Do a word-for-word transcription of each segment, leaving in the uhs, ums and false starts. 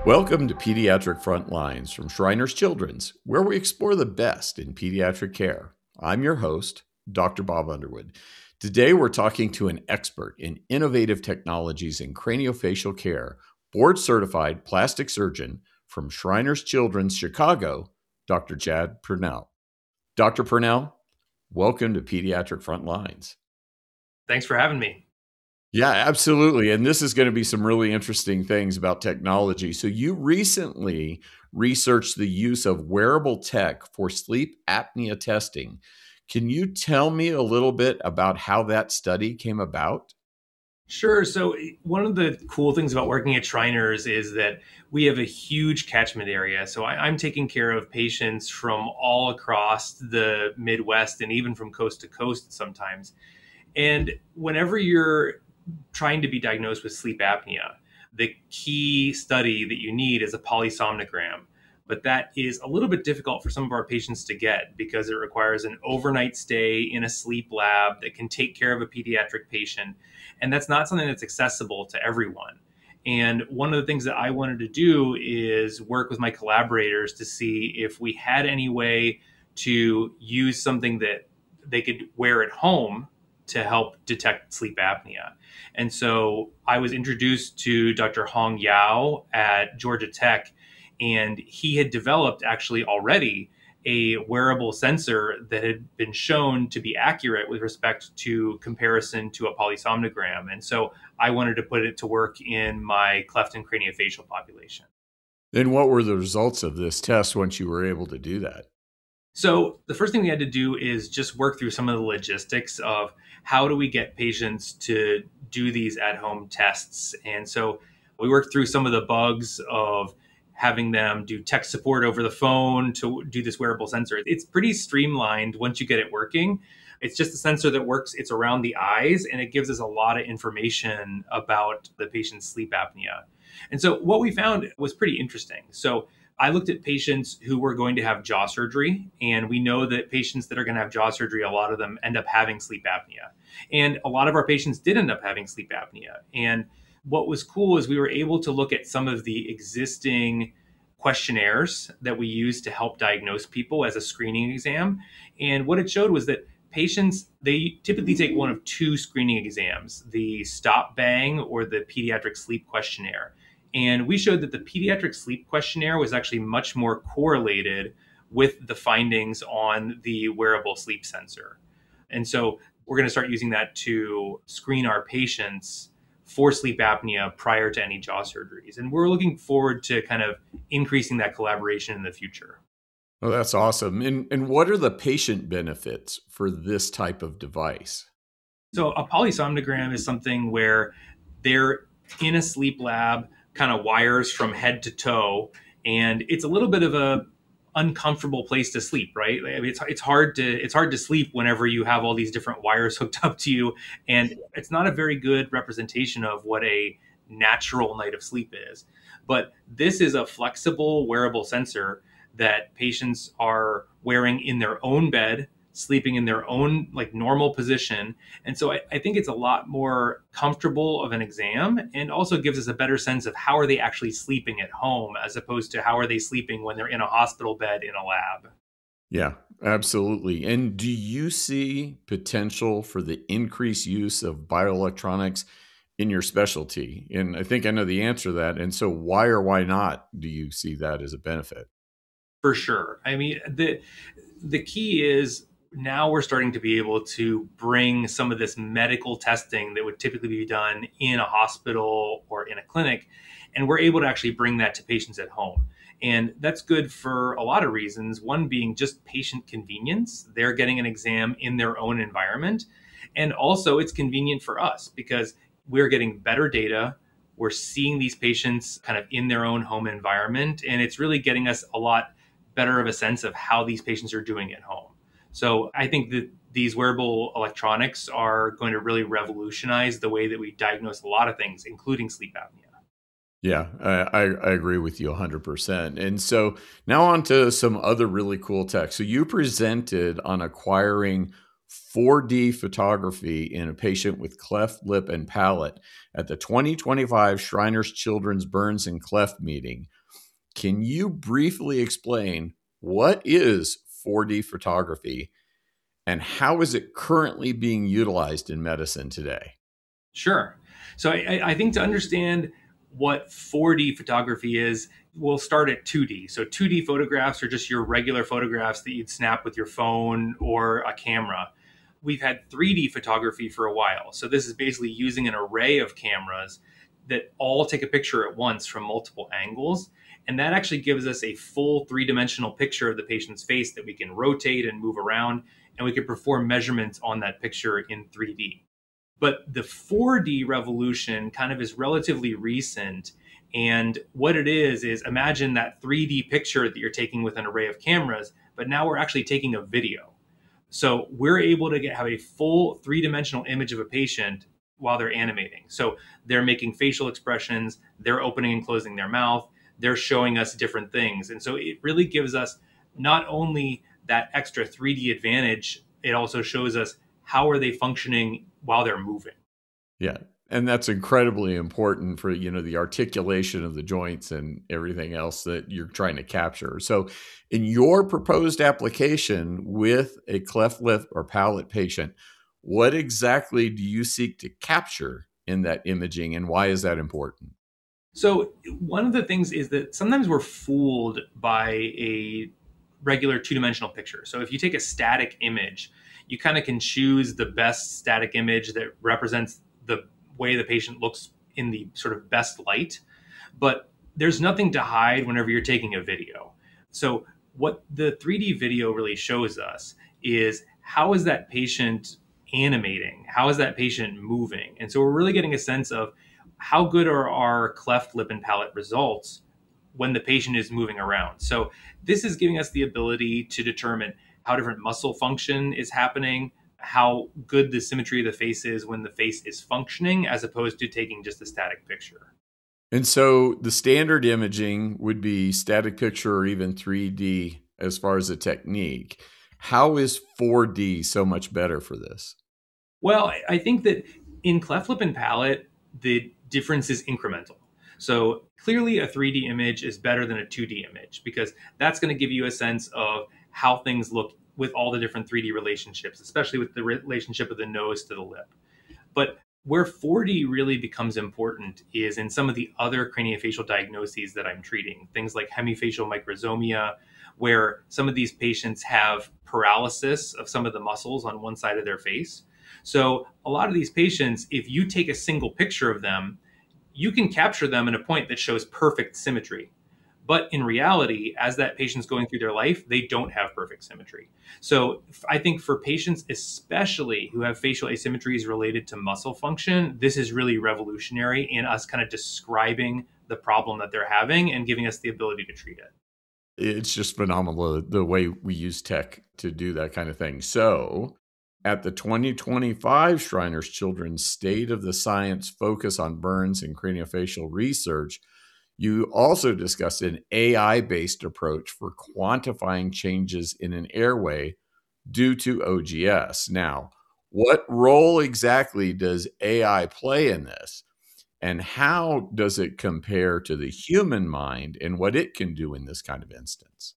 Welcome to Pediatric Frontlines from Shriners Children's, where we explore the best in pediatric care. I'm your host, Doctor Bob Underwood. Today, we're talking to an expert in innovative technologies in craniofacial care, board-certified plastic surgeon from Shriners Children's Chicago, Doctor Chad Purnell. Doctor Purnell, welcome to Pediatric Frontlines. Thanks for having me. Yeah, absolutely. And this is going to be some really interesting things about technology. So you recently researched the use of wearable tech for sleep apnea testing. Can you tell me a little bit about how that study came about? Sure. So, one of the cool things about working at Shriners is that we have a huge catchment area. So, I, I'm taking care of patients from all across the Midwest and even from coast to coast sometimes. And whenever you're trying to be diagnosed with sleep apnea, the key study that you need is a polysomnogram. But that is a little bit difficult for some of our patients to get because it requires an overnight stay in a sleep lab that can take care of a pediatric patient. And that's not something that's accessible to everyone. And one of the things that I wanted to do is work with my collaborators to see if we had any way to use something that they could wear at home to help detect sleep apnea. And so I was introduced to Doctor Hong Yao at Georgia Tech, and he had developed actually already a wearable sensor that had been shown to be accurate with respect to comparison to a polysomnogram. And so I wanted to put it to work in my cleft and craniofacial population. And what were the results of this test once you were able to do that? So the first thing we had to do is just work through some of the logistics of how do we get patients to do these at-home tests. And so we worked through some of the bugs of having them do tech support over the phone to do this wearable sensor. It's pretty streamlined once you get it working. It's just a sensor that works, it's around the eyes, and it gives us a lot of information about the patient's sleep apnea. And so what we found was pretty interesting. So I looked at patients who were going to have jaw surgery, and we know that patients that are going to have jaw surgery, a lot of them end up having sleep apnea. And a lot of our patients did end up having sleep apnea. And what was cool is we were able to look at some of the existing questionnaires that we use to help diagnose people as a screening exam. And what it showed was that patients, they typically take one of two screening exams, the Stop Bang or the Pediatric Sleep Questionnaire. And we showed that the pediatric sleep questionnaire was actually much more correlated with the findings on the wearable sleep sensor. And so we're going to start using that to screen our patients for sleep apnea prior to any jaw surgeries. And we're looking forward to kind of increasing that collaboration in the future. Oh, that's awesome. And, and what are the patient benefits for this type of device? So a polysomnogram is something where they're in a sleep lab, kind of wires from head to toe, and it's a little bit of a uncomfortable place to sleep, right? I mean, it's it's hard to it's hard to sleep whenever you have all these different wires hooked up to you, and it's not a very good representation of what a natural night of sleep is. But this is a flexible wearable sensor that patients are wearing in their own bed, sleeping in their own like normal position. And so I, I think it's a lot more comfortable of an exam and also gives us a better sense of how are they actually sleeping at home as opposed to how are they sleeping when they're in a hospital bed in a lab. Yeah, absolutely. And do you see potential for the increased use of bioelectronics in your specialty? And I think I know the answer to that. And so why or why not do you see that as a benefit? For sure. I mean, the the key is now we're starting to be able to bring some of this medical testing that would typically be done in a hospital or in a clinic, and we're able to actually bring that to patients at home. And that's good for a lot of reasons. One being just patient convenience. They're getting an exam in their own environment. And also, it's convenient for us because we're getting better data. We're seeing these patients kind of in their own home environment. And it's really getting us a lot better of a sense of how these patients are doing at home. So I think that these wearable electronics are going to really revolutionize the way that we diagnose a lot of things, including sleep apnea. Yeah, I, I I agree with you one hundred percent. And so now on to some other really cool tech. So you presented on acquiring four D photography in a patient with cleft lip and palate at the twenty twenty-five Shriners Children's Burns and Cleft meeting. Can you briefly explain what is four D photography and how is it currently being utilized in medicine today? Sure. So I, I think to understand what four D photography is, we'll start at two D. So two D photographs are just your regular photographs that you'd snap with your phone or a camera. We've had three D photography for a while. So this is basically using an array of cameras that all take a picture at once from multiple angles. And that actually gives us a full three-dimensional picture of the patient's face that we can rotate and move around, and we can perform measurements on that picture in three D. But the four D revolution kind of is relatively recent. And what it is, is imagine that three D picture that you're taking with an array of cameras, but now we're actually taking a video. So we're able to get, have a full three-dimensional image of a patient while they're animating. So they're making facial expressions, they're opening and closing their mouth, they're showing us different things. And so it really gives us not only that extra three D advantage, it also shows us how are they functioning while they're moving. Yeah. And that's incredibly important for, you know, the articulation of the joints and everything else that you're trying to capture. So in your proposed application with a cleft lip or palate patient, what exactly do you seek to capture in that imaging, and why is that important? So one of the things is that sometimes we're fooled by a regular two-dimensional picture. So if you take a static image, you kind of can choose the best static image that represents the way the patient looks in the sort of best light. But there's nothing to hide whenever you're taking a video. So what the three D video really shows us is how is that patient animating? How is that patient moving? And so we're really getting a sense of how good are our cleft lip and palate results when the patient is moving around. So this is giving us the ability to determine how different muscle function is happening, how good the symmetry of the face is when the face is functioning, as opposed to taking just a static picture. And so the standard imaging would be static picture or even three D as far as a technique. How is four D so much better for this? Well, I think that in cleft lip and palate, the difference is incremental. So clearly a three D image is better than a two D image because that's going to give you a sense of how things look with all the different three D relationships, especially with the relationship of the nose to the lip. But where four D really becomes important is in some of the other craniofacial diagnoses that I'm treating, things like hemifacial microsomia, where some of these patients have paralysis of some of the muscles on one side of their face. So a lot of these patients, if you take a single picture of them, you can capture them in a point that shows perfect symmetry. But in reality, as that patient's going through their life, they don't have perfect symmetry. So I think for patients, especially who have facial asymmetries related to muscle function, this is really revolutionary in us kind of describing the problem that they're having and giving us the ability to treat it. It's just phenomenal the way we use tech to do that kind of thing. So at the twenty twenty-five Shriners Children's State of the Science Focus on Burns and Craniofacial Research, you also discussed an A I-based approach for quantifying changes in an airway due to O G S. Now, what role exactly does A I play in this? And how does it compare to the human mind and what it can do in this kind of instance?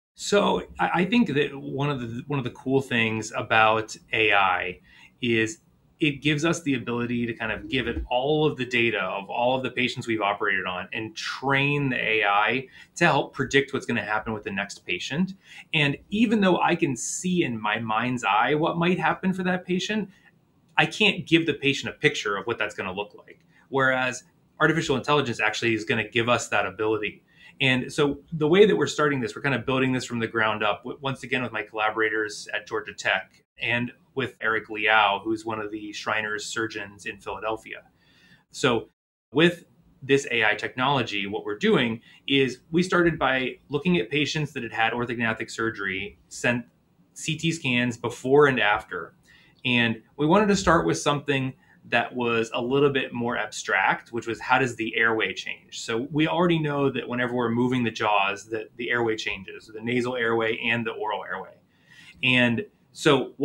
So I I think that one of the one of the cool things about A I is it gives us the ability to kind of give it all of the data of all of the patients we've operated on and train the A I to help predict what's going to happen with the next patient. And even though I can see in my mind's eye what might happen for that patient, I can't give the patient a picture of what that's going to look like. Whereas artificial intelligence actually is going to give us that ability. And so the way that we're starting this, we're kind of building this from the ground up, once again, with my collaborators at Georgia Tech and with Eric Liao, who's one of the Shriners surgeons in Philadelphia. So with this A I technology, what we're doing is we started by looking at patients that had had orthognathic surgery, sent C T scans before and after. And we wanted to start with something that was a little bit more abstract, which was how does the airway change? So we already know that whenever we're moving the jaws, that the airway changes, the nasal airway and the oral airway. And so what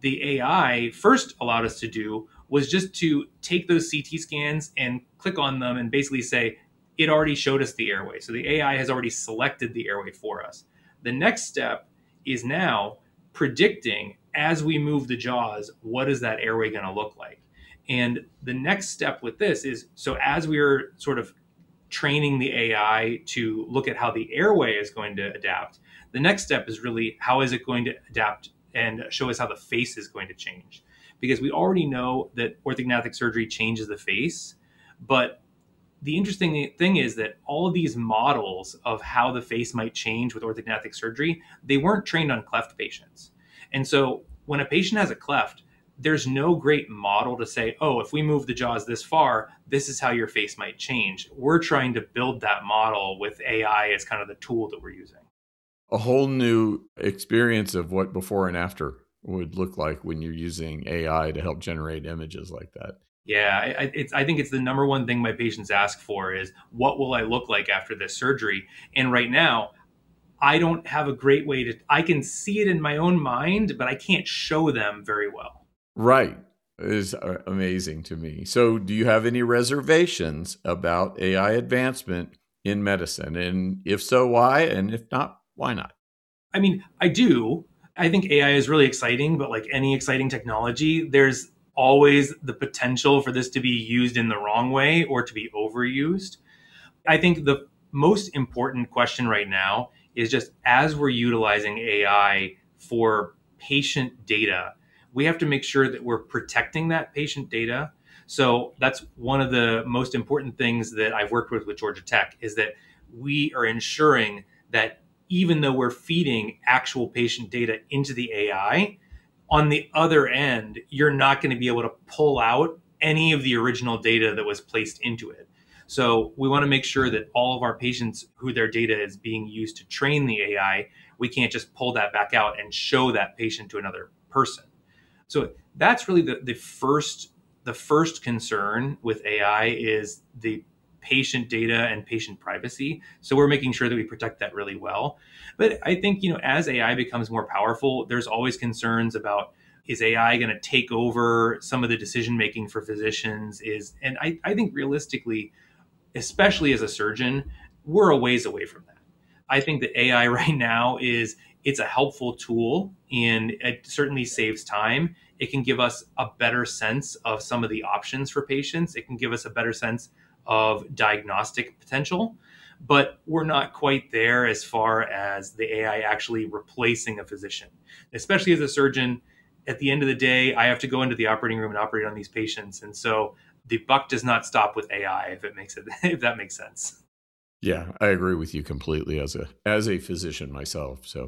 the A I first allowed us to do was just to take those C T scans and click on them and basically say, it already showed us the airway. So the A I has already selected the airway for us. The next step is now predicting, as we move the jaws, what is that airway going to look like? And the next step with this is, so as we are sort of training the A I to look at how the airway is going to adapt, the next step is really how is it going to adapt and show us how the face is going to change. Because we already know that orthognathic surgery changes the face, but the interesting thing is that all of these models of how the face might change with orthognathic surgery, they weren't trained on cleft patients. And so when a patient has a cleft, there's no great model to say, oh, if we move the jaws this far, this is how your face might change. We're trying to build that model with A I as kind of the tool that we're using. A whole new experience of what before and after would look like when you're using A I to help generate images like that. Yeah, I, it's, I think it's the number one thing my patients ask for is, what will I look like after this surgery? And right now, I don't have a great way to, I can see it in my own mind, but I can't show them very well. Right. It is amazing to me. So do you have any reservations about A I advancement in medicine? And if so, why? And if not, why not? I mean, I do. I think A I is really exciting, but like any exciting technology, there's always the potential for this to be used in the wrong way or to be overused. I think the most important question right now is just, as we're utilizing A I for patient data, we have to make sure that we're protecting that patient data. So that's one of the most important things that I've worked with with Georgia Tech, is that we are ensuring that even though we're feeding actual patient data into the A I, on the other end, you're not going to be able to pull out any of the original data that was placed into it. So we want to make sure that all of our patients who their data is being used to train the A I, we can't just pull that back out and show that patient to another person. So that's really the, the first the first concern with A I is the patient data and patient privacy. So we're making sure that we protect that really well. But I think, you know, as A I becomes more powerful, there's always concerns about, is A I going to take over some of the decision making for physicians? Is and I, I think realistically, especially as a surgeon, we're a ways away from that. I think that A I right now is, it's a helpful tool and it certainly saves time. It can give us a better sense of some of the options for patients. It can give us a better sense of diagnostic potential, but we're not quite there as far as the A I actually replacing a physician. Especially as a surgeon, at the end of the day, I have to go into the operating room and operate on these patients. And so the buck does not stop with A I, if it makes it, if that makes sense. Yeah, I agree with you completely as a as a physician myself. So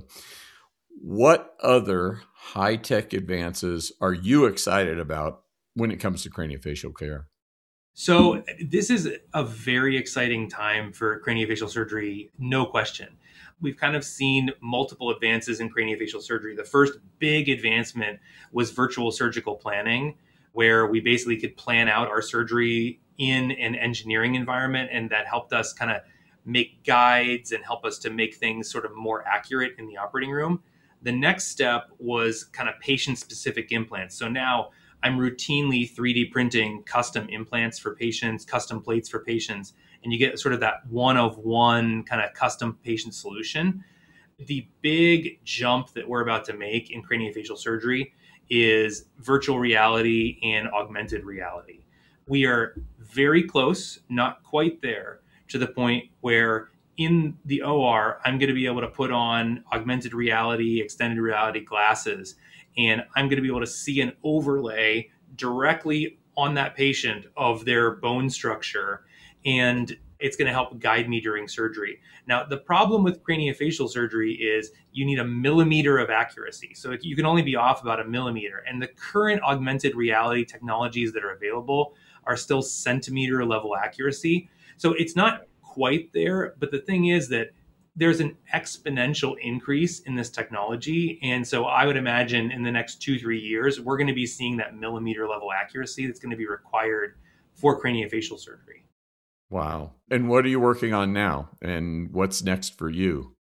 what other high-tech advances are you excited about when it comes to craniofacial care? So this is a very exciting time for craniofacial surgery, no question. We've kind of seen multiple advances in craniofacial surgery. The first big advancement was virtual surgical planning, where we basically could plan out our surgery in an engineering environment, and that helped us kind of make guides and help us to make things sort of more accurate in the operating room. The next step was kind of patient-specific implants. So now I'm routinely three D printing custom implants for patients, custom plates for patients, and you get sort of that one of one kind of custom patient solution. The big jump that we're about to make in craniofacial surgery is virtual reality and augmented reality. We are very close, not quite there, to the point where in the O R, I'm going to be able to put on augmented reality, extended reality glasses, and I'm going to be able to see an overlay directly on that patient of their bone structure, and it's going to help guide me during surgery. Now, the problem with craniofacial surgery is you need a millimeter of accuracy. So you can only be off about a millimeter. And the current augmented reality technologies that are available are still centimeter level accuracy. So it's not quite there. But the thing is that there's an exponential increase in this technology. And so I would imagine in the next two, three years, we're going to be seeing that millimeter level accuracy that's going to be required for craniofacial surgery. Wow. And what are you working on now? And what's next for you?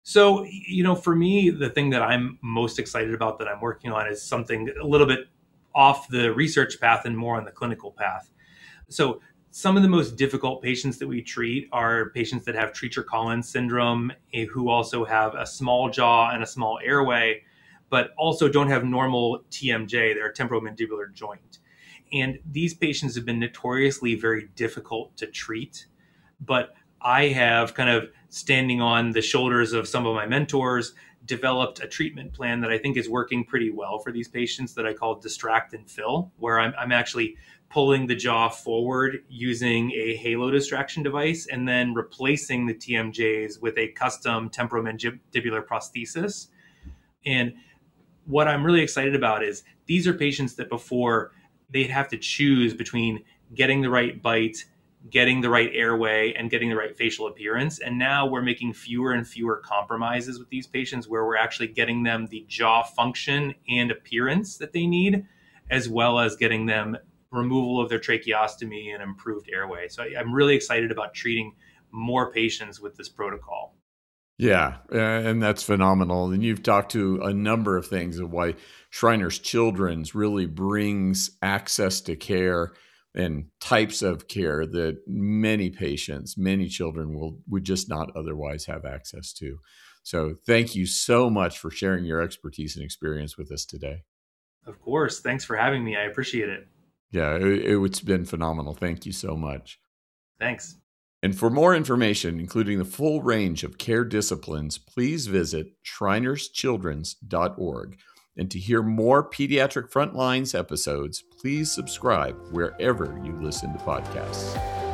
So, you know, for me, the thing that I'm most excited about that I'm working on is something a little bit off the research path and more on the clinical path. So, some of the most difficult patients that we treat are patients that have Treacher-Collins syndrome, eh, who also have a small jaw and a small airway, but also don't have normal T M J, their temporomandibular joint. And these patients have been notoriously very difficult to treat. But I have kind of standing on the shoulders of some of my mentors, developed a treatment plan that I think is working pretty well for these patients that I call distract and fill, where I'm, I'm actually pulling the jaw forward using a halo distraction device and then replacing the T M Js with a custom temporomandibular prosthesis. And what I'm really excited about is these are patients that before they'd have to choose between getting the right bite, getting the right airway, and getting the right facial appearance. And now we're making fewer and fewer compromises with these patients where we're actually getting them the jaw function and appearance that they need, as well as getting them removal of their tracheostomy and improved airway. So I'm really excited about treating more patients with this protocol. Yeah, uh, and that's phenomenal. And you've talked to a number of things of why Shriners Children's really brings access to care and types of care that many patients, many children will would just not otherwise have access to. So thank you so much for sharing your expertise and experience with us today. Of course. Thanks for having me. I appreciate it. Yeah, it, it's been phenomenal. Thank you so much. Thanks. And for more information, including the full range of care disciplines, please visit shriners children's dot org. And to hear more Pediatric Frontlines episodes, please subscribe wherever you listen to podcasts.